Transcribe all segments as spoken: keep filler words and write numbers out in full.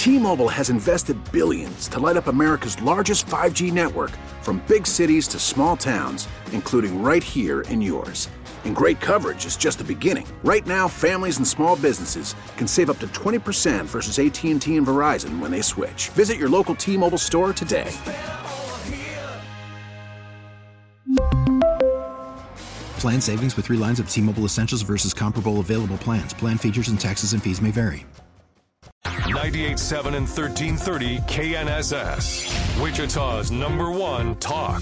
T-Mobile has invested billions to light up America's largest five G network, from big cities to small towns, including right here in yours. And great coverage is just the beginning. Right now, families and small businesses can save up to twenty percent versus A T and T and Verizon when they switch. Visit your local T-Mobile store today. Plan savings with three lines of T-Mobile Essentials versus comparable available plans. Plan features and taxes and fees may vary. ninety-eight point seven and thirteen thirty K N S S, Wichita's number one talk.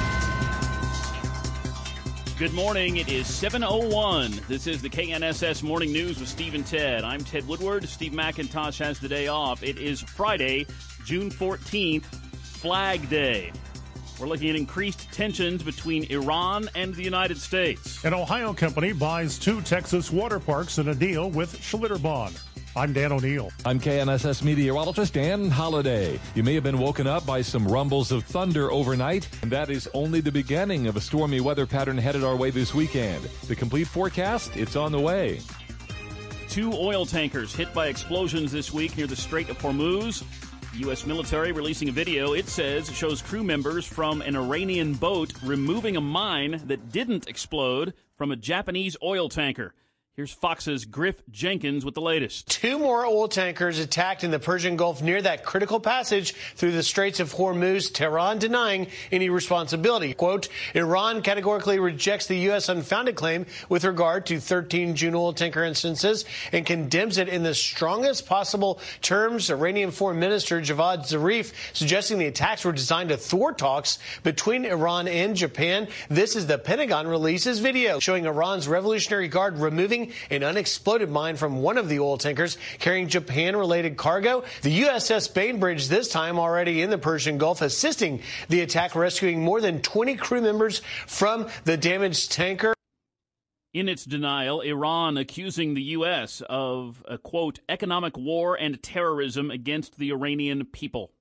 Good morning. It is seven oh one. This is the K N S S Morning News with Steve and Ted. I'm Ted Woodward. Steve McIntosh has the day off. It is Friday, June fourteenth, Flag Day. We're looking at increased tensions between Iran and the United States. An Ohio company buys two Texas water parks in a deal with Schlitterbahn. I'm Dan O'Neill. I'm K N S S meteorologist Dan Holliday. You may have been woken up by some rumbles of thunder overnight, and that is only the beginning of a stormy weather pattern headed our way this weekend. The complete forecast, it's on the way. Two oil tankers hit by explosions this week near the Strait of Hormuz. The U S military releasing a video, it says, shows crew members from an Iranian boat removing a mine that didn't explode from a Japanese oil tanker. Here's Fox's Griff Jenkins with the latest. Two more oil tankers attacked in the Persian Gulf near that critical passage through the Straits of Hormuz, Tehran denying any responsibility. Quote, Iran categorically rejects the U S unfounded claim with regard to thirteen June oil tanker instances and condemns it in the strongest possible terms. Iranian Foreign Minister Javad Zarif suggesting the attacks were designed to thwart talks between Iran and Japan. This is the Pentagon releases video showing Iran's Revolutionary Guard removing an unexploded mine from one of the oil tankers carrying Japan-related cargo. The U S S Bainbridge, this time already in the Persian Gulf, assisting the attack, rescuing more than twenty crew members from the damaged tanker. In its denial, Iran accusing the U S of a, quote, economic war and terrorism against the Iranian people.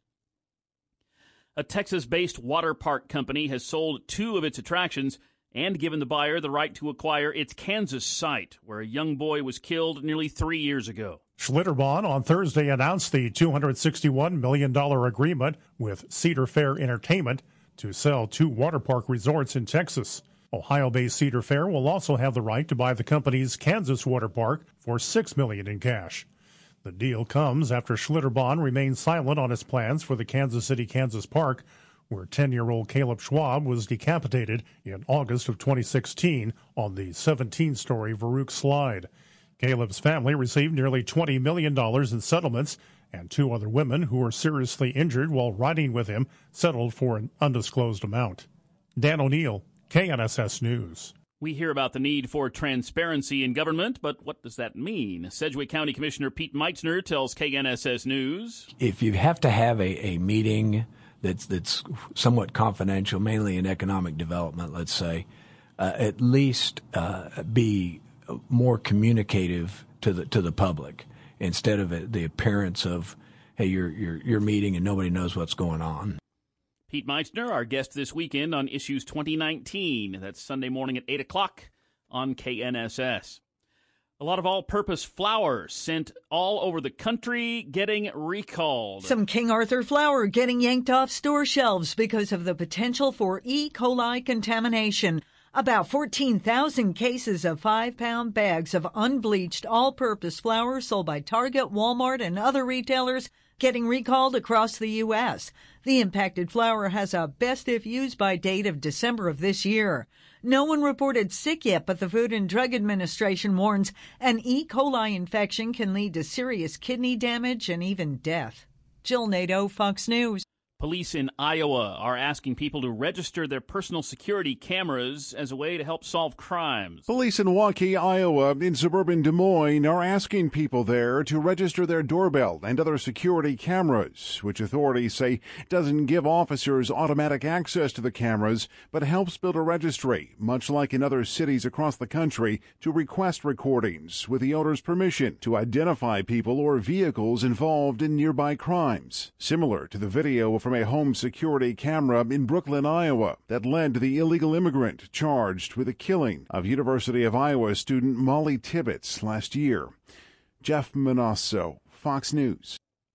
A Texas-based water park company has sold two of its attractions and given the buyer the right to acquire its Kansas site, where a young boy was killed nearly three years ago. Schlitterbahn on Thursday announced the two hundred sixty-one million dollars agreement with Cedar Fair Entertainment to sell two water park resorts in Texas. Ohio-based Cedar Fair will also have the right to buy the company's Kansas water park for six million dollars in cash. The deal comes after Schlitterbahn remained silent on its plans for the Kansas City, Kansas park, where ten-year-old Caleb Schwab was decapitated in August of twenty sixteen on the seventeen-story Varuk slide. Caleb's family received nearly twenty million dollars in settlements, and two other women who were seriously injured while riding with him settled for an undisclosed amount. Dan O'Neill, K N S S News. We hear about the need for transparency in government, but what does that mean? Sedgwick County Commissioner Pete Meitzner tells K N S S News. If you have to have a, a meeting that's that's somewhat confidential, mainly in economic development, let's say, uh, at least uh, be more communicative to the to the public instead of a, the appearance of, hey, you're you're you're meeting and nobody knows what's going on. Pete Meitzner, our guest this weekend on Issues twenty nineteen. That's Sunday morning at eight o'clock on K N S S. A lot of all-purpose flour sent all over the country getting recalled. Some King Arthur flour getting yanked off store shelves because of the potential for E. coli contamination. About fourteen thousand cases of five-pound bags of unbleached all-purpose flour sold by Target, Walmart, and other retailers getting recalled across the U S. The impacted flour has a best-if-used-by date of December of this year. No one reported sick yet, but the Food and Drug Administration warns an E. coli infection can lead to serious kidney damage and even death. Jill Nato, Fox News. Police in Iowa are asking people to register their personal security cameras as a way to help solve crimes. Police in Waukee, Iowa, in suburban Des Moines, are asking people there to register their doorbell and other security cameras, which authorities say doesn't give officers automatic access to the cameras, but helps build a registry, much like in other cities across the country, to request recordings with the owner's permission to identify people or vehicles involved in nearby crimes, similar to the video from a home security camera in Brooklyn, Iowa, that led to the illegal immigrant charged with the killing of University of Iowa student Molly Tibbetts last year. Jeff Manasso, Fox News.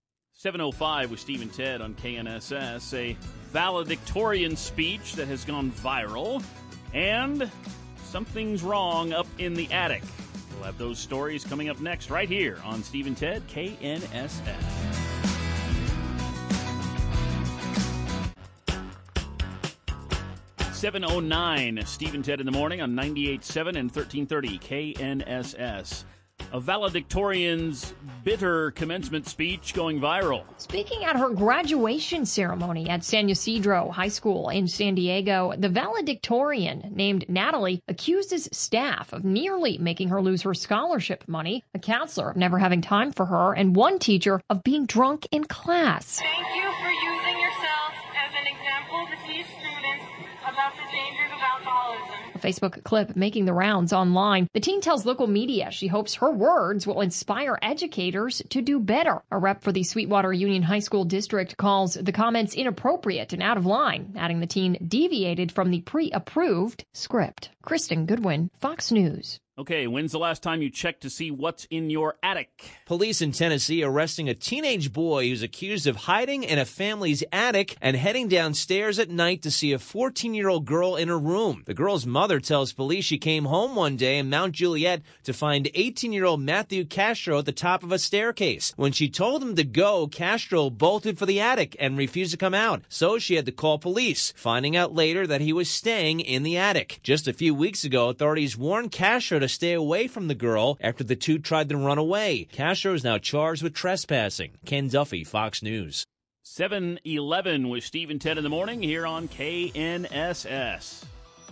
seven oh five with Steve and Ted on K N S S. A valedictorian speech that has gone viral. And something's wrong up in the attic. We'll have those stories coming up next right here on Steve and Ted, K N S S. seven oh nine, Steve and Ted in the morning on ninety-eight point seven and thirteen thirty K N S S. A valedictorian's bitter commencement speech going viral. Speaking at her graduation ceremony at San Ysidro High School in San Diego, the valedictorian, named Natalie, accuses staff of nearly making her lose her scholarship money, a counselor of never having time for her, and one teacher of being drunk in class. Thank you for using yourself as an example to teach students about the dangers of alcoholism. A Facebook clip making the rounds online. The teen tells local media she hopes her words will inspire educators to do better. A rep for the Sweetwater Union High School District calls the comments inappropriate and out of line, adding the teen deviated from the pre-approved script. Kristen Goodwin, Fox News. Okay, when's the last time you checked to see what's in your attic? Police in Tennessee arresting a teenage boy who's accused of hiding in a family's attic and heading downstairs at night to see a fourteen-year-old girl in her room. The girl's mother tells police she came home one day in Mount Juliet to find eighteen-year-old Matthew Castro at the top of a staircase. When she told him to go, Castro bolted for the attic and refused to come out, so she had to call police, finding out later that he was staying in the attic. Just a few weeks ago, authorities warned Castro to stay away from the girl after the two tried to run away. Castro is now charged with trespassing. Ken Duffy, Fox News. seven eleven with Steve and Ted in the morning here on K N S S.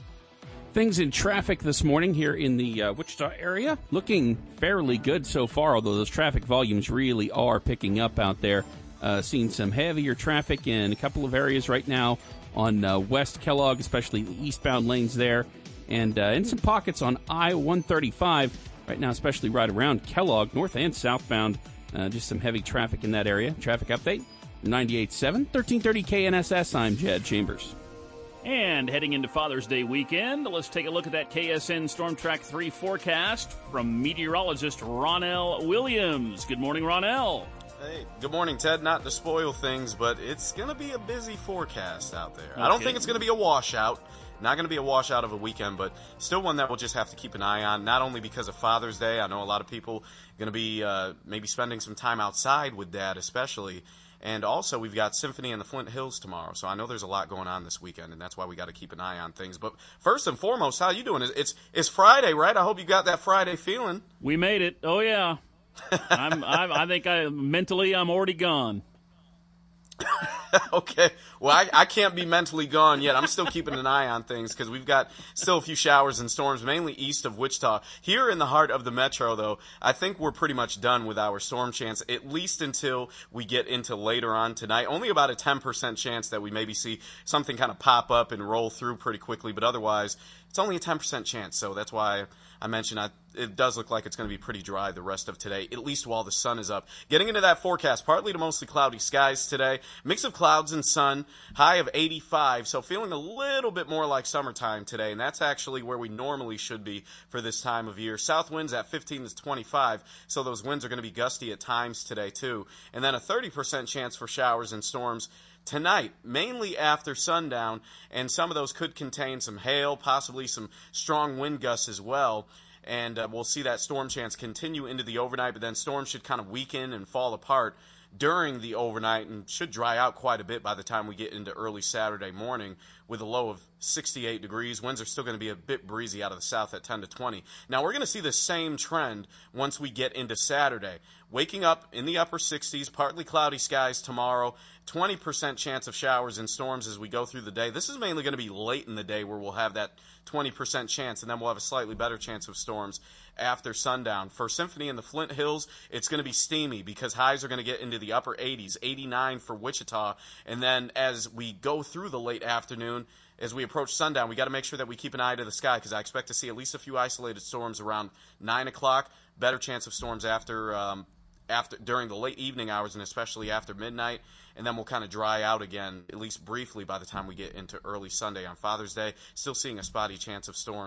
Things in traffic this morning here in the uh, Wichita area looking fairly good so far, although those traffic volumes really are picking up out there. Uh, seeing some heavier traffic in a couple of areas right now on uh, West Kellogg, especially the eastbound lanes there. And uh, in some pockets on I one thirty-five right now, especially right around Kellogg, north and southbound. Uh, just some heavy traffic in that area. Traffic update, ninety-eight point seven, thirteen thirty K N S S. I'm Jed Chambers. And heading into Father's Day weekend, let's take a look at that K S N Storm Track three forecast from meteorologist Ronell Williams. Good morning, Ronell. Hey, good morning, Ted. Not to spoil things, but it's going to be a busy forecast out there. Okay. I don't think it's going to be a washout. Not going to be a washout of a weekend, but still one that we'll just have to keep an eye on, not only because of Father's Day. I know a lot of people are going to be uh, maybe spending some time outside with Dad especially, and also we've got Symphony in the Flint Hills tomorrow, so I know there's a lot going on this weekend, and that's why we got to keep an eye on things. But first and foremost, how you doing? It's, it's Friday, right? I hope you got that Friday feeling. We made it. Oh, yeah. I'm, I'm, I think I mentally I'm already gone. Okay. Well, I, I can't be mentally gone yet. I'm still keeping an eye on things because we've got still a few showers and storms, mainly east of Wichita. Here in the heart of the metro, though, I think we're pretty much done with our storm chance, at least until we get into later on tonight. Only about a ten percent chance that we maybe see something kind of pop up and roll through pretty quickly, but otherwise, it's only a ten percent chance. So that's why I mentioned I, it does look like it's going to be pretty dry the rest of today, at least while the sun is up. Getting into that forecast, partly to mostly cloudy skies today. Mix of clouds and sun, high of eighty-five, so feeling a little bit more like summertime today, and that's actually where we normally should be for this time of year. South winds at fifteen to twenty-five, so those winds are going to be gusty at times today too. And then a thirty percent chance for showers and storms tonight, mainly after sundown, and some of those could contain some hail, possibly some strong wind gusts as well. And uh, we'll see that storm chance continue into the overnight, but then storms should kind of weaken and fall apart during the overnight and should dry out quite a bit by the time we get into early Saturday morning with a low of sixty-eight degrees. Winds are still going to be a bit breezy out of the south at ten to twenty. Now, we're going to see the same trend once we get into Saturday. Waking up in the upper sixties, partly cloudy skies tomorrow, twenty percent chance of showers and storms as we go through the day. This is mainly going to be late in the day where we'll have that twenty percent chance, and then we'll have a slightly better chance of storms after sundown. For Symphony in the Flint Hills, it's going to be steamy because highs are going to get into the upper eighties, eighty-nine for Wichita, and then as we go through the late afternoon, as we approach sundown, we got to make sure that we keep an eye to the sky because I expect to see at least a few isolated storms around nine o'clock, better chance of storms after um, after during the late evening hours and especially after midnight, and then we'll kind of dry out again, at least briefly, by the time we get into early Sunday on Father's Day. Still seeing a spotty chance of storms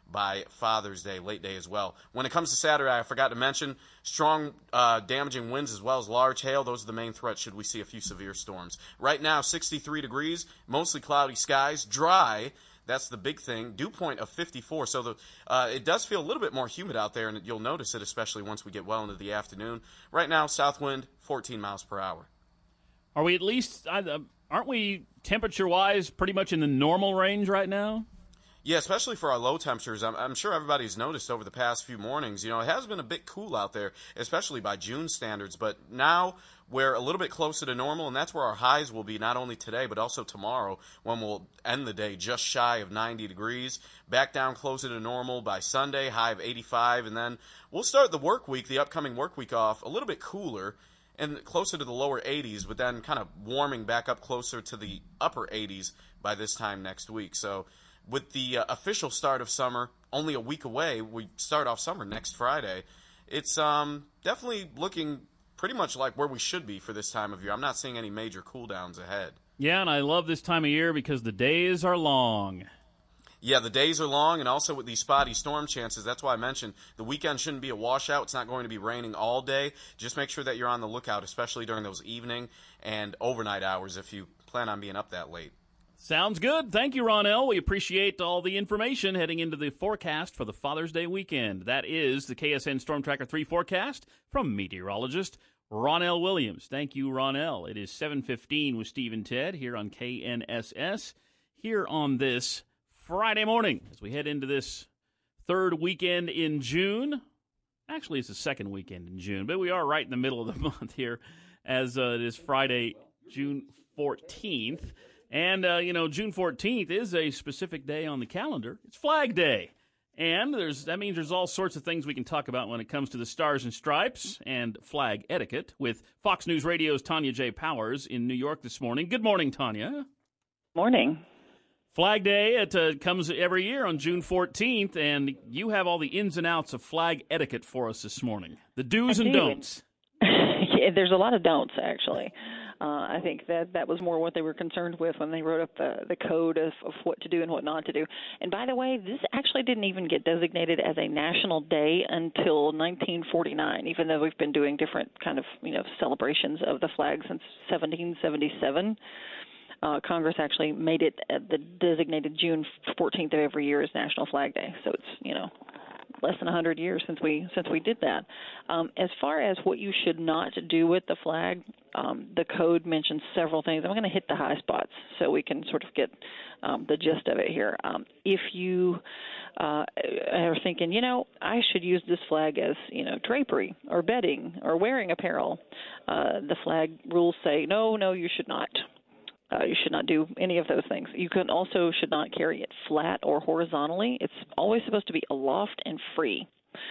by Father's Day, late day as well. When it comes to Saturday, I forgot to mention strong, uh, damaging winds as well as large hail. Those are the main threats should we see a few severe storms. Right now, sixty-three degrees, mostly cloudy skies, dry. That's the big thing. Dew point of fifty-four, so the uh, it does feel a little bit more humid out there, and you'll notice it especially once we get well into the afternoon. Right now, south wind, fourteen miles per hour. Are we at least, uh, aren't we temperature-wise pretty much in the normal range right now? Yeah, especially for our low temperatures. I'm, I'm sure everybody's noticed over the past few mornings, you know, it has been a bit cool out there, especially by June standards. But now we're a little bit closer to normal, and that's where our highs will be not only today but also tomorrow when we'll end the day just shy of ninety degrees. Back down closer to normal by Sunday, high of eighty-five. And then we'll start the work week, the upcoming work week off, a little bit cooler and closer to the lower eighties, but then kind of warming back up closer to the upper eighties by this time next week. So with the uh, official start of summer only a week away, we start off summer next Friday, it's um, definitely looking pretty much like where we should be for this time of year. I'm not seeing any major cool downs ahead. Yeah, and I love this time of year because the days are long. Yeah, the days are long, and also with these spotty storm chances, that's why I mentioned the weekend shouldn't be a washout. It's not going to be raining all day. Just make sure that you're on the lookout, especially during those evening and overnight hours if you plan on being up that late. Sounds good. Thank you, Ronell. We appreciate all the information heading into the forecast for the Father's Day weekend. That is the K S N Storm Tracker three forecast from meteorologist Ronell Williams. Thank you, Ronell. It is seven fifteen with Steve and Ted here on K N S S, here on this Friday morning as we head into this third weekend in June. Actually, it's the second weekend in June, but we are right in the middle of the month here as uh, it is Friday, June fourteenth. And, uh, you know, June fourteenth is a specific day on the calendar. It's Flag Day. And there's that means there's all sorts of things we can talk about when it comes to the Stars and Stripes and flag etiquette with Fox News Radio's Tanya J. Powers in New York this morning. Good morning, Tanya. Morning. Flag Day, it uh, comes every year on June fourteenth, and you have all the ins and outs of flag etiquette for us this morning. The do's I and do. don'ts. Yeah, there's a lot of don'ts, actually. Uh, I think that that was more what they were concerned with when they wrote up the, the code of, of what to do and what not to do. And by the way, this actually didn't even get designated as a national day until nineteen forty-nine, even though we've been doing different kind of, you know, celebrations of the flag since seventeen seventy-seven. Uh, Congress actually made it uh, the designated June fourteenth of every year as National Flag Day. So it's, you know, less than one hundred years since we since we did that. Um, as far as what you should not do with the flag, um, the code mentions several things. I'm going to hit the high spots so we can sort of get um, the gist of it here. Um, if you uh, are thinking, you know, I should use this flag as, you know, drapery or bedding or wearing apparel, uh, the flag rules say, no, no, you should not. Uh, you should not do any of those things. You can also should not carry it flat or horizontally. It's always supposed to be aloft and free.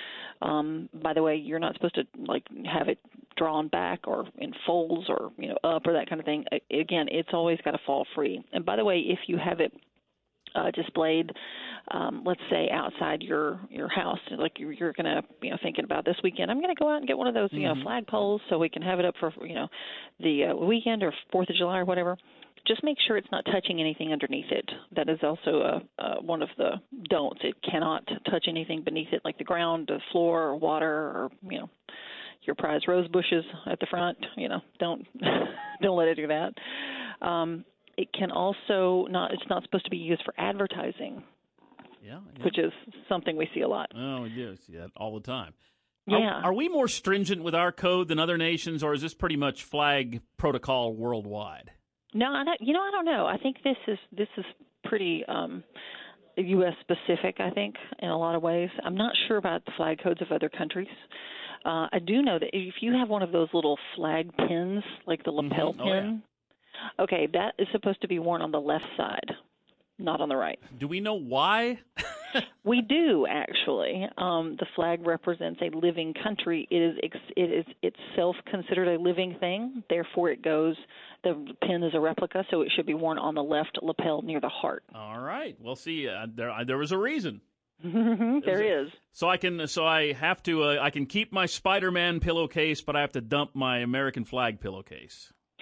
Um, by the way, you're not supposed to like have it drawn back or in folds or, you know, up or that kind of thing. Again, it's always got to fall free. And by the way, if you have it uh, displayed, um, let's say outside your, your house, like you're, you're going to, you know, thinking about this weekend, I'm going to go out and get one of those, you Mm-hmm. know, flag poles so we can have it up for, you know, the uh, weekend or fourth of July or whatever. Just make sure it's not touching anything underneath it. That is also a, uh, one of the don'ts. It cannot touch anything beneath it, like the ground, the floor, or water, or, you know, your prized rose bushes at the front. You know, don't don't let it do that. Um, it can also not. It's not supposed to be used for advertising. Yeah, yeah. Which is something we see a lot. Oh, we do see that all the time. Yeah. Are, are we more stringent with our code than other nations, or is this pretty much flag protocol worldwide? No, I don't, you know, I don't know. I think this is this is pretty um, U S specific, I think, in a lot of ways. I'm not sure about the flag codes of other countries. Uh, I do know that if you have one of those little flag pins, like the lapel Mm-hmm. Oh, pin, yeah. okay, that is supposed to be worn on the left side, not on the right. Do we know why? We do, actually. Um, the flag represents a living country. It is ex- it is itself considered a living thing. Therefore, it goes. The pin is a replica, so it should be worn on the left lapel near the heart. All right. Well, see, uh, there uh, there was a reason. There is. So I can so I have to uh, I can keep my Spider-Man pillowcase, but I have to dump my American flag pillowcase.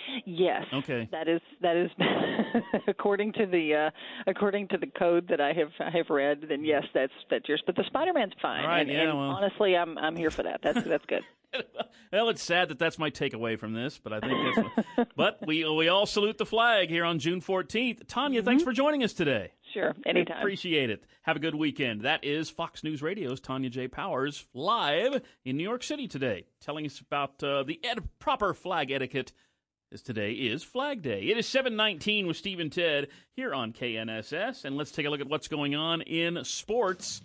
Yes. Okay. That is that is according to the uh, according to the code that I have I have read. Then yes, that's that's yours. But the Spider-Man's fine. All right, and, yeah, and well. honestly, I'm I'm here for that. That's that's good. Well, it's sad that that's my takeaway from this, but I think that's. But we we all salute the flag here on June fourteenth. Tanya, mm-hmm. thanks for joining us today. Sure, anytime. Appreciate it. Have a good weekend. That is Fox News Radio's Tanya J. Powers live in New York City today, telling us about uh, the ed- proper flag etiquette. As today is Flag Day. It is seven nineteen with Steve and Ted here on K N S S, and let's take a look at what's going on in sports.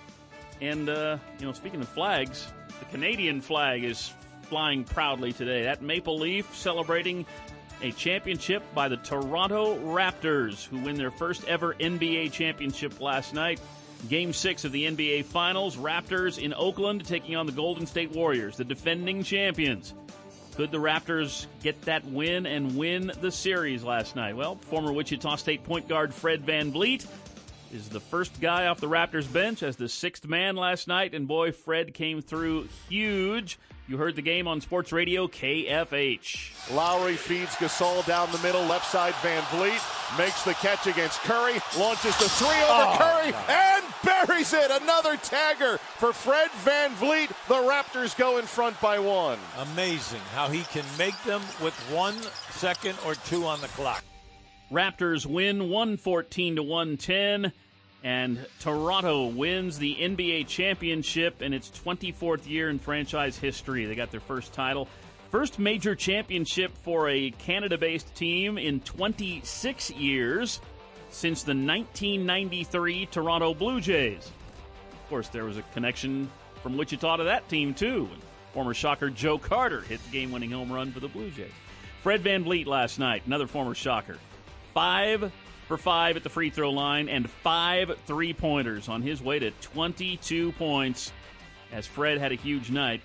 And, uh, you know, speaking of flags, the Canadian flag is flying proudly today. That maple leaf celebrating a championship by the Toronto Raptors, who win their first ever N B A championship last night. Game six of the N B A Finals, Raptors in Oakland taking on the Golden State Warriors, the defending champions. Could the Raptors get that win and win the series last night? Well, former Wichita State point guard Fred VanVleet is the first guy off the Raptors bench as the sixth man last night, and boy, Fred came through huge. You heard the game on Sports Radio K F H. Lowry feeds Gasol down the middle, left side VanVleet, makes the catch against Curry, launches the three over Oh, Curry, God. and buries it. Another tagger for Fred VanVleet. The Raptors go in front by one. Amazing how he can make them with one second or two on the clock. Raptors win one fourteen to one ten. And Toronto wins the N B A championship in its twenty-fourth year in franchise history. They got their first title. First major championship for a Canada-based team in twenty-six years since the nineteen ninety-three Toronto Blue Jays. Of course, there was a connection from Wichita to that team, too. Former Shocker Joe Carter hit the game-winning home run for the Blue Jays. Fred VanVleet last night, another former Shocker. Five for five at the free throw line and five three-pointers on his way to twenty-two points as Fred had a huge night.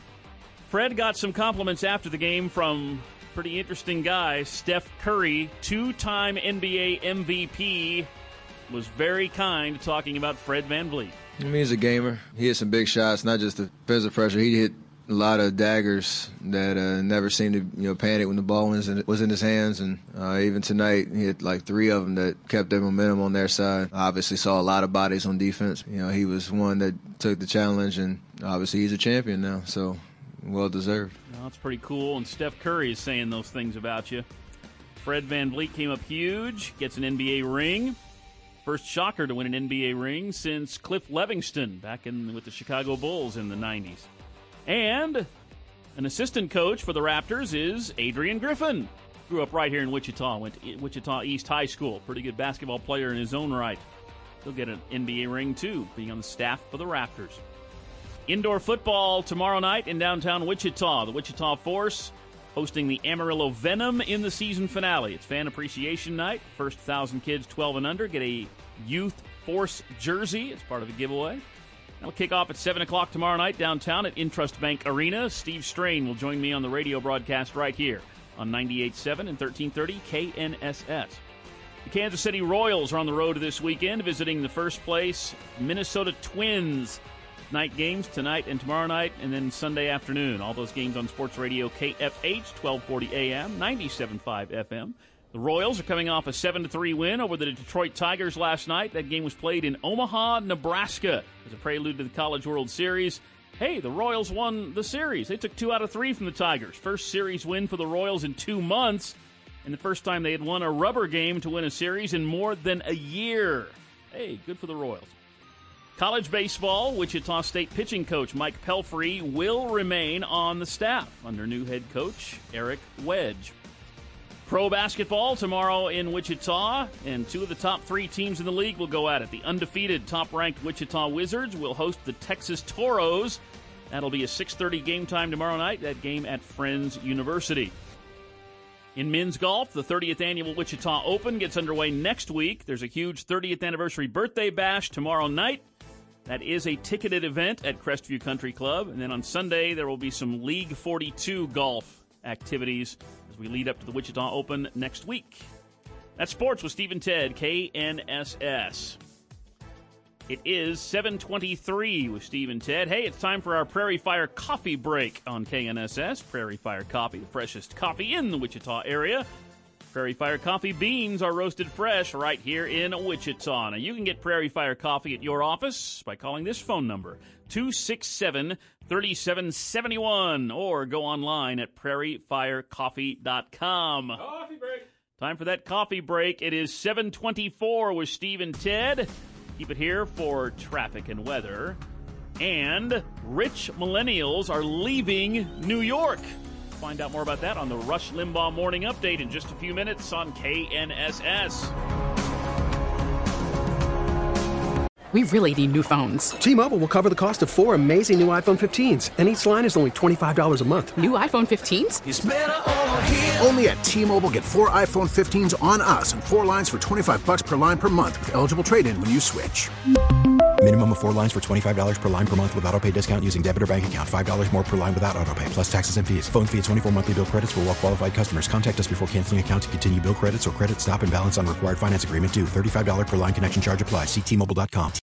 Fred got some compliments after the game from pretty interesting guy, Steph Curry, two-time N B A M V P, was very kind talking about Fred VanVleet. I mean, he's a gamer. He hit some big shots, not just the physical pressure. He hit a lot of daggers that uh, never seemed to, you know, panic when the ball was in, was in his hands. And uh, even tonight, he hit like three of them that kept their momentum on their side. Obviously saw a lot of bodies on defense. You know, he was one that took the challenge, and obviously he's a champion now, so well-deserved. Well, that's pretty cool, and Steph Curry is saying those things about you. Fred VanVleet came up huge, gets an N B A ring. First Shocker to win an N B A ring since Cliff Levingston back in with the Chicago Bulls in the nineties. And an assistant coach for the Raptors is Adrian Griffin. Grew up right here in Wichita, went to Wichita East High School. Pretty good basketball player in his own right. He'll get an N B A ring, too, being on the staff for the Raptors. Indoor football tomorrow night in downtown Wichita. The Wichita Force hosting the Amarillo Venom in the season finale. It's Fan Appreciation Night. First one thousand kids twelve and under get a Youth Force jersey. It's part of a giveaway. That'll kick off at seven o'clock tomorrow night downtown at Intrust Bank Arena. Steve Strain will join me on the radio broadcast right here on ninety-eight point seven and thirteen thirty K N S S. The Kansas City Royals are on the road this weekend, visiting the first place Minnesota Twins. Night games tonight and tomorrow night, and then Sunday afternoon. All those games on Sports Radio K F H, twelve forty A M, ninety-seven point five F M. The Royals are coming off a seven to three win over the Detroit Tigers last night. That game was played in Omaha, Nebraska, as a prelude to the College World Series. Hey, the Royals won the series. They took two out of three from the Tigers. First series win for the Royals in two months, and the first time they had won a rubber game to win a series in more than a year. Hey, good for the Royals. College baseball, Wichita State pitching coach Mike Pelfrey will remain on the staff under new head coach Eric Wedge. Pro basketball tomorrow in Wichita, and two of the top three teams in the league will go at it. The undefeated top-ranked Wichita Wizards will host the Texas Toros. That'll be a six thirty game time tomorrow night, that game at Friends University. In men's golf, the thirtieth annual Wichita Open gets underway next week. There's a huge thirtieth anniversary birthday bash tomorrow night. That is a ticketed event at Crestview Country Club. And then on Sunday, there will be some League forty-two golf activities as we lead up to the Wichita Open next week. That's sports with Steve and Ted, K N S S. It is seven twenty-three with Steve and Ted. Hey, it's time for our Prairie Fire Coffee Break on K N S S. Prairie Fire Coffee, the freshest coffee in the Wichita area. Prairie Fire Coffee beans are roasted fresh right here in Wichita. Now, you can get Prairie Fire Coffee at your office by calling this phone number, two six seven, three seven seven one, or go online at prairie fire coffee dot com. Coffee break. Time for that coffee break. It is seven twenty-four with Steve and Ted. Keep it here for traffic and weather. And rich millennials are leaving New York. Find out more about that on the Rush Limbaugh Morning Update in just a few minutes on K N S S. We really need new phones. T-Mobile will cover the cost of four amazing new iPhone fifteens, and each line is only twenty-five dollars a month. New iPhone fifteens? It's better over here. Only at T-Mobile, get four iPhone fifteens on us and four lines for twenty-five bucks per line per month with eligible trade-in when you switch. Minimum of four lines for twenty-five dollars per line per month with autopay discount using debit or bank account. five dollars more per line without autopay, plus taxes and fees. Phone fee at twenty-four monthly bill credits for well-qualified customers. Contact us before canceling account to continue bill credits or credit stop and balance on required finance agreement due. thirty-five dollars per line connection charge applies. See T Mobile dot com.